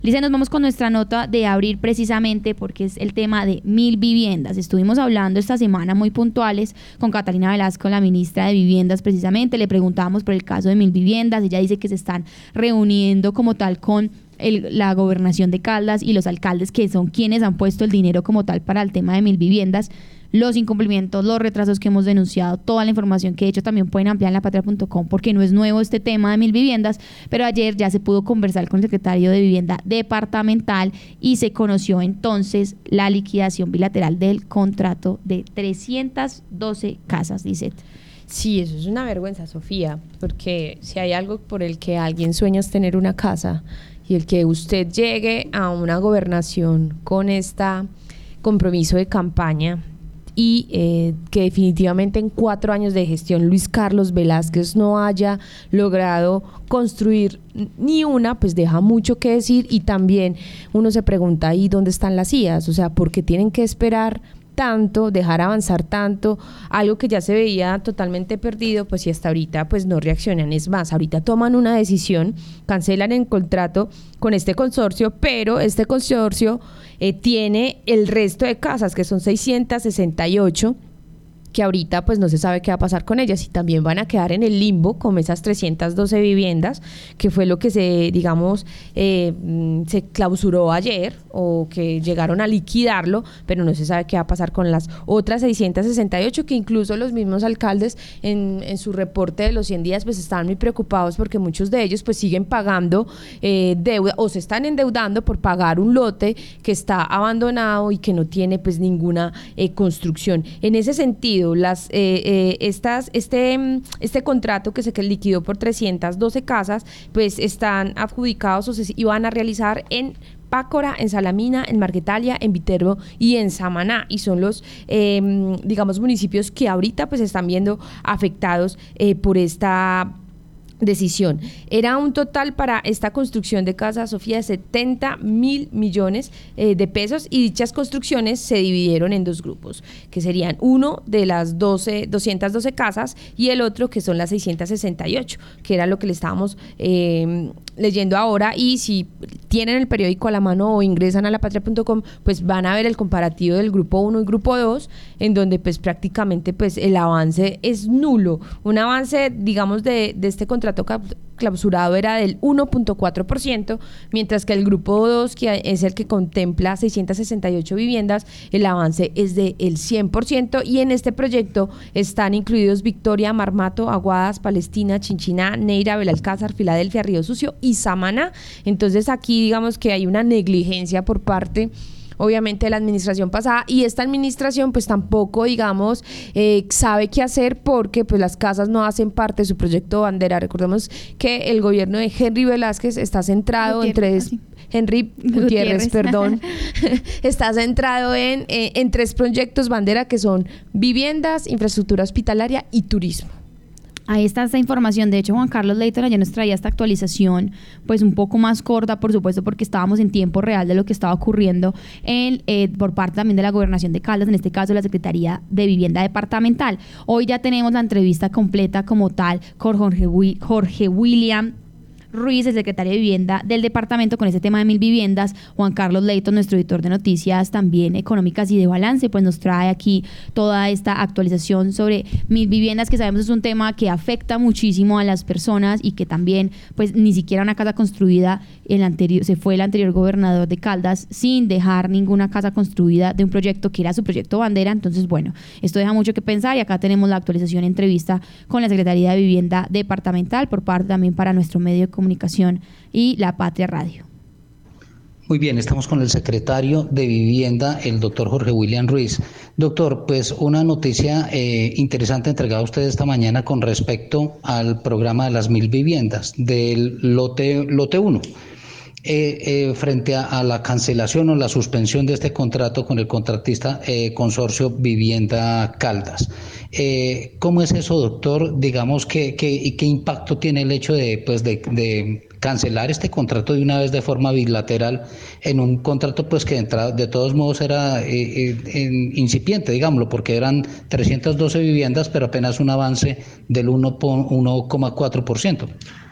Lisa, nos vamos con nuestra nota de abril precisamente porque es el tema de 1.000 viviendas. Estuvimos hablando esta semana muy puntuales con Catalina Velasco, la ministra de Viviendas, precisamente. Le preguntábamos por el caso de 1.000 viviendas. Ella dice que se están reuniendo como tal con la gobernación de Caldas y los alcaldes, que son quienes han puesto el dinero como tal para el tema de 1.000 viviendas. Los incumplimientos, los retrasos que hemos denunciado, toda la información que de hecho también pueden ampliar en lapatria.com porque no es nuevo este tema de 1.000 viviendas, pero ayer ya se pudo conversar con el secretario de Vivienda departamental y se conoció entonces la liquidación bilateral del contrato de 312 casas, dice. Sí, eso es una vergüenza, Sofía, porque si hay algo por el que alguien sueña es tener una casa, y el que usted llegue a una gobernación con este compromiso de campaña y que definitivamente en 4 años de gestión Luis Carlos Velázquez no haya logrado construir ni una, pues deja mucho que decir. Y también uno se pregunta ahí dónde están las IAS, o sea, ¿por qué tienen que esperar tanto, dejar avanzar tanto algo que ya se veía totalmente perdido? Pues y hasta ahorita pues no reaccionan. Es más, ahorita toman una decisión, cancelan el contrato con este consorcio, pero este consorcio tiene el resto de casas, que son 668, que ahorita pues no se sabe qué va a pasar con ellas, y también van a quedar en el limbo como esas 312 viviendas, que fue lo que se clausuró ayer, o que llegaron a liquidarlo, pero no se sabe qué va a pasar con las otras 668, que incluso los mismos alcaldes en su reporte de los 100 días pues estaban muy preocupados porque muchos de ellos pues siguen pagando deuda, o se están endeudando por pagar un lote que está abandonado y que no tiene pues ninguna construcción. En ese sentido, este contrato que se liquidó por 312 casas, pues están adjudicados o se iban a realizar en Pácora, en Salamina, en Marquetalia, en Viterbo y en Samaná, y son los municipios que ahorita pues están viendo afectados por esta decisión. Era un total para esta construcción de casa, Sofía, de 70.000 millones de pesos, y dichas construcciones se dividieron en 2 grupos, que serían uno de las 212 casas y el otro que son las 668, que era lo que le estábamos leyendo ahora. Y si tienen el periódico a la mano o ingresan a lapatria.com, pues van a ver el comparativo del grupo 1 y grupo 2, en donde pues prácticamente pues el avance es nulo. Un avance, digamos, de este contrato clausurado era del 1.4%, mientras que el grupo 2, que es el que contempla 668 viviendas, el avance es del 100%, y en este proyecto están incluidos Victoria, Marmato, Aguadas, Palestina, Chinchiná, Neira, Belalcázar, Filadelfia, Río Sucio y Samaná. Entonces aquí digamos que hay una negligencia por parte obviamente de la administración pasada, y esta administración pues tampoco sabe qué hacer, porque pues las casas no hacen parte de su proyecto bandera. Recordemos que el gobierno de Henry Velázquez está centrado Henry Gutiérrez, está centrado en 3 proyectos bandera, que son viviendas, infraestructura hospitalaria y turismo. Ahí está esta información. De hecho, Juan Carlos Leighton ayer nos traía esta actualización pues un poco más corta, por supuesto, porque estábamos en tiempo real de lo que estaba ocurriendo por parte también de la Gobernación de Caldas, en este caso la Secretaría de Vivienda Departamental. Hoy ya tenemos la entrevista completa como tal con Jorge William Ruiz, el secretario de Vivienda del departamento, con este tema de 1.000 viviendas. Juan Carlos Leighton, nuestro editor de noticias también económicas y de balance, pues nos trae aquí toda esta actualización sobre 1.000 viviendas, que sabemos es un tema que afecta muchísimo a las personas, y que también pues ni siquiera una casa construida, se fue el anterior gobernador de Caldas sin dejar ninguna casa construida de un proyecto que era su proyecto bandera. Entonces bueno, esto deja mucho que pensar, y acá tenemos la actualización, entrevista con la Secretaría de Vivienda Departamental por parte también para nuestro medio de comunicación y La Patria Radio. Muy bien, estamos con el secretario de Vivienda, el doctor Jorge William Ruiz. Doctor, pues una noticia interesante entregada a usted esta mañana con respecto al programa de las 1.000 viviendas del lote 1. Frente a la cancelación o la suspensión de este contrato con el contratista Consorcio Vivienda Caldas. ¿Cómo es eso, doctor? Digamos, ¿qué impacto tiene el hecho de cancelar este contrato de una vez de forma bilateral en un contrato pues que de todos modos era incipiente, digámoslo, porque eran 312 viviendas, pero apenas un avance del 1,4%?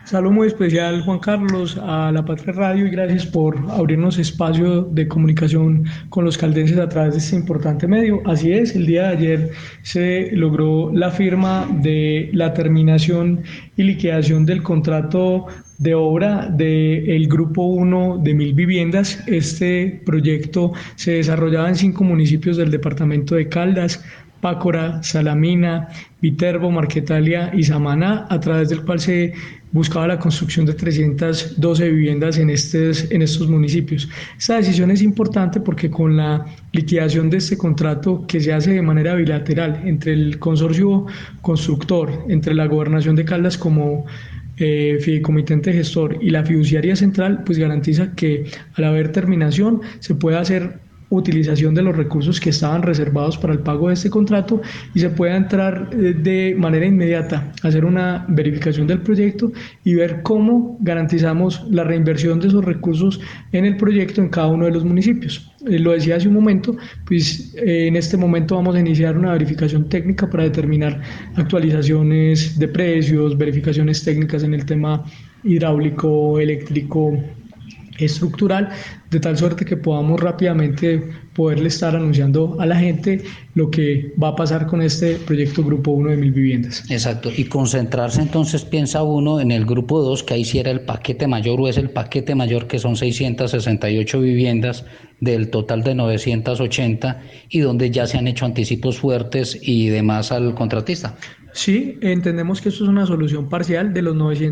Saludo muy especial, Juan Carlos, a La Patria Radio y gracias por abrirnos espacio de comunicación con los caldenses a través de este importante medio. Así es, el día de ayer se logró la firma de la terminación y liquidación del contrato de obra del Grupo 1 de 1000 viviendas. Este proyecto se desarrollaba en 5 municipios del departamento de Caldas, Pácora, Salamina, Viterbo, Marquetalia y Samaná, a través del cual se buscaba la construcción de 312 viviendas en estos municipios. Esta decisión es importante porque con la liquidación de este contrato que se hace de manera bilateral entre el consorcio constructor, entre la Gobernación de Caldas como fideicomitente gestor y la fiduciaria central, pues garantiza que al haber terminación se puede hacer utilización de los recursos que estaban reservados para el pago de este contrato y se pueda entrar de manera inmediata a hacer una verificación del proyecto y ver cómo garantizamos la reinversión de esos recursos en el proyecto en cada uno de los municipios. Lo decía hace un momento, pues en este momento vamos a iniciar una verificación técnica para determinar actualizaciones de precios, verificaciones técnicas en el tema hidráulico, eléctrico, estructural, de tal suerte que podamos rápidamente poderle estar anunciando a la gente lo que va a pasar con este proyecto Grupo 1 de 1000 viviendas. Exacto, y concentrarse entonces, piensa uno, en el Grupo 2, que ahí sí era el paquete mayor o es el paquete mayor, que son 668 viviendas del total de 980 y donde ya se han hecho anticipos fuertes y demás al contratista. Sí, entendemos que esto es una solución parcial de los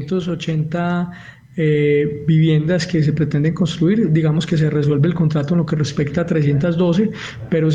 980 viviendas que se pretenden construir. Digamos que se resuelve el contrato en lo que respecta a 312, pero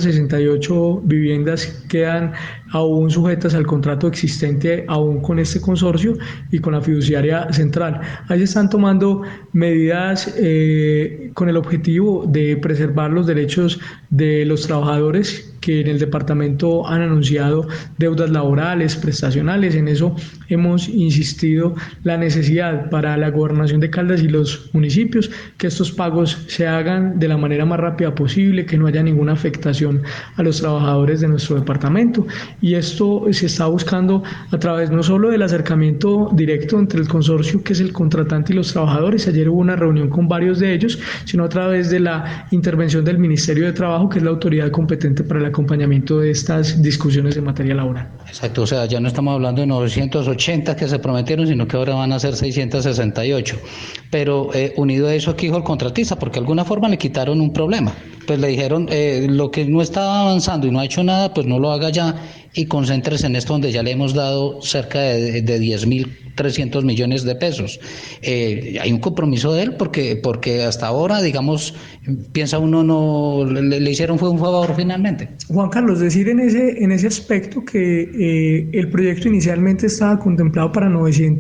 668 viviendas quedan aún sujetas al contrato existente aún con este consorcio y con la fiduciaria central. Ahí se están tomando medidas con el objetivo de preservar los derechos de los trabajadores que en el departamento han anunciado deudas laborales, prestacionales. En eso hemos insistido la necesidad para la Gobernación de Caldas y los municipios que estos pagos se hagan de la manera más rápida posible, que no haya ninguna afectación a los trabajadores de nuestro departamento. Y esto se está buscando a través no solo del acercamiento directo entre el consorcio, que es el contratante, y los trabajadores. Ayer hubo una reunión con varios de ellos, sino a través de la intervención del Ministerio de Trabajo, que es la autoridad competente para el acompañamiento de estas discusiones en materia laboral. Exacto, o sea, ya no estamos hablando de 980 que se prometieron, sino que ahora van a ser 668. Pero unido a eso, ¿qué dijo el contratista? Porque de alguna forma le quitaron un problema. Pues le dijeron, lo que no estaba avanzando y no ha hecho nada, pues no lo haga ya y concéntrese en esto donde ya le hemos dado cerca de 10.300 millones de pesos. Hay un compromiso de él porque hasta ahora, digamos, piensa uno, no le hicieron fue un favor finalmente. Juan Carlos, decir en ese aspecto que el proyecto inicialmente estaba contemplado para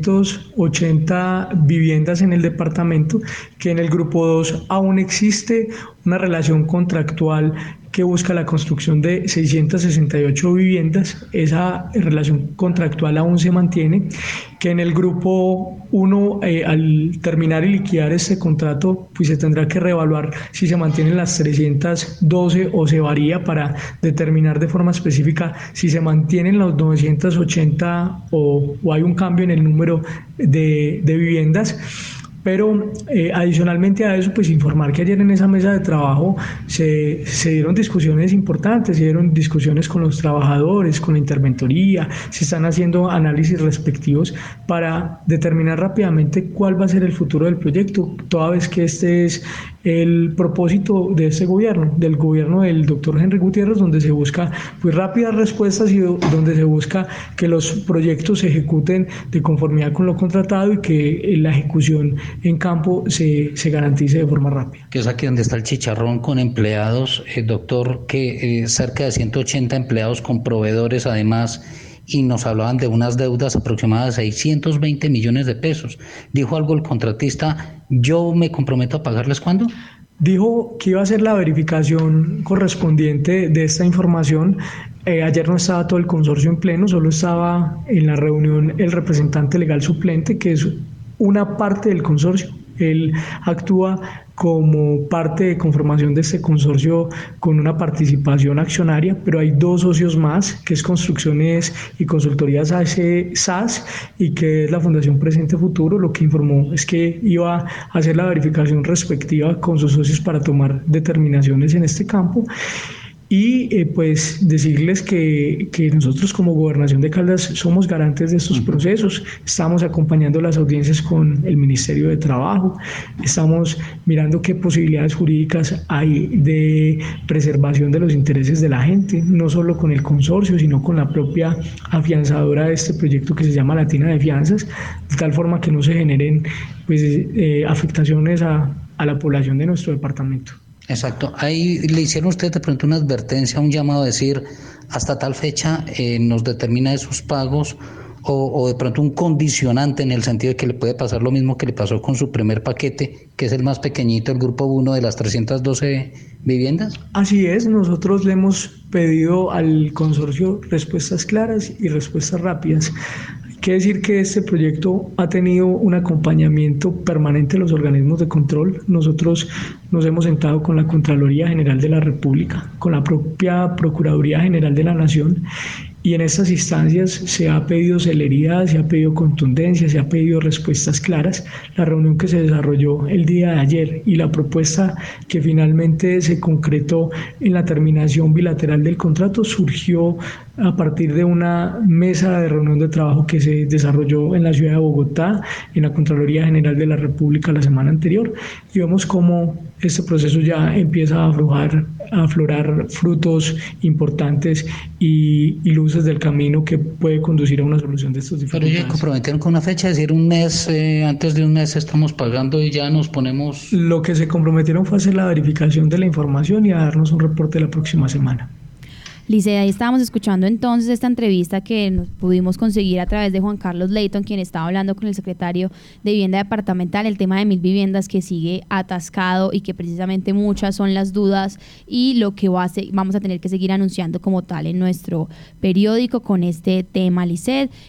980 viviendas en el departamento, que en el Grupo 2 aún existe una relación contractual que busca la construcción de 668 viviendas. Esa relación contractual aún se mantiene, que en el Grupo 1, al terminar y liquidar este contrato, pues se tendrá que reevaluar si se mantienen las 312 o se varía para determinar de forma específica si se mantienen los 980 o hay un cambio en el número de viviendas. Pero adicionalmente a eso, pues informar que ayer en esa mesa de trabajo se dieron discusiones importantes, se dieron discusiones con los trabajadores, con la interventoría, se están haciendo análisis respectivos para determinar rápidamente cuál va a ser el futuro del proyecto, toda vez que este es el propósito de este gobierno, del gobierno del doctor Henry Gutiérrez, donde se busca pues rápidas respuestas y donde se busca que los proyectos se ejecuten de conformidad con lo contratado y que la ejecución en campo se garantice de forma rápida. Que es aquí donde está el chicharrón con empleados, doctor, que cerca de 180 empleados con proveedores además, y nos hablaban de unas deudas aproximadas de 620 millones de pesos. Dijo algo el contratista, yo me comprometo a pagarles ¿cuándo? Dijo que iba a hacer la verificación correspondiente de esta información. Ayer no estaba todo el consorcio en pleno, solo estaba en la reunión el representante legal suplente, que es una parte del consorcio. Él actúa como parte de conformación de este consorcio con una participación accionaria, pero hay 2 socios más, que es Construcciones y Consultorías SAS y que es la Fundación Presente Futuro. Lo que informó es que iba a hacer la verificación respectiva con sus socios para tomar determinaciones en este campo. Y pues decirles que nosotros como Gobernación de Caldas somos garantes de estos procesos, estamos acompañando las audiencias con el Ministerio de Trabajo, estamos mirando qué posibilidades jurídicas hay de preservación de los intereses de la gente, no solo con el consorcio, sino con la propia afianzadora de este proyecto que se llama Latina de Fianzas, de tal forma que no se generen pues, afectaciones a la población de nuestro departamento. Exacto. Ahí le hicieron ustedes de pronto una advertencia, un llamado a decir hasta tal fecha nos determina esos pagos o de pronto un condicionante en el sentido de que le puede pasar lo mismo que le pasó con su primer paquete, que es el más pequeñito, el grupo 1 de las 312 viviendas. Así es, nosotros le hemos pedido al consorcio respuestas claras y respuestas rápidas. Quiere decir que este proyecto ha tenido un acompañamiento permanente de los organismos de control. Nosotros nos hemos sentado con la Contraloría General de la República, con la propia Procuraduría General de la Nación, y en estas instancias se ha pedido celeridad, se ha pedido contundencia, se ha pedido respuestas claras. La reunión que se desarrolló el día de ayer y la propuesta que finalmente se concretó en la terminación bilateral del contrato surgió a partir de una mesa de reunión de trabajo que se desarrolló en la ciudad de Bogotá, en la Contraloría General de la República la semana anterior, y vemos cómo este proceso ya empieza a aflorar frutos importantes y luces del camino que puede conducir a una solución de estos dificultades. Pero ellos comprometieron con una fecha, es decir, un mes, antes de un mes estamos pagando y ya nos ponemos... Lo que se comprometieron fue hacer la verificación de la información y a darnos un reporte la próxima semana. Licea, ahí estábamos escuchando entonces esta entrevista que nos pudimos conseguir a través de Juan Carlos Leighton, quien estaba hablando con el secretario de Vivienda Departamental, el tema de 1000 viviendas que sigue atascado y que precisamente muchas son las dudas y lo que vamos a tener que seguir anunciando como tal en nuestro periódico con este tema, Liced.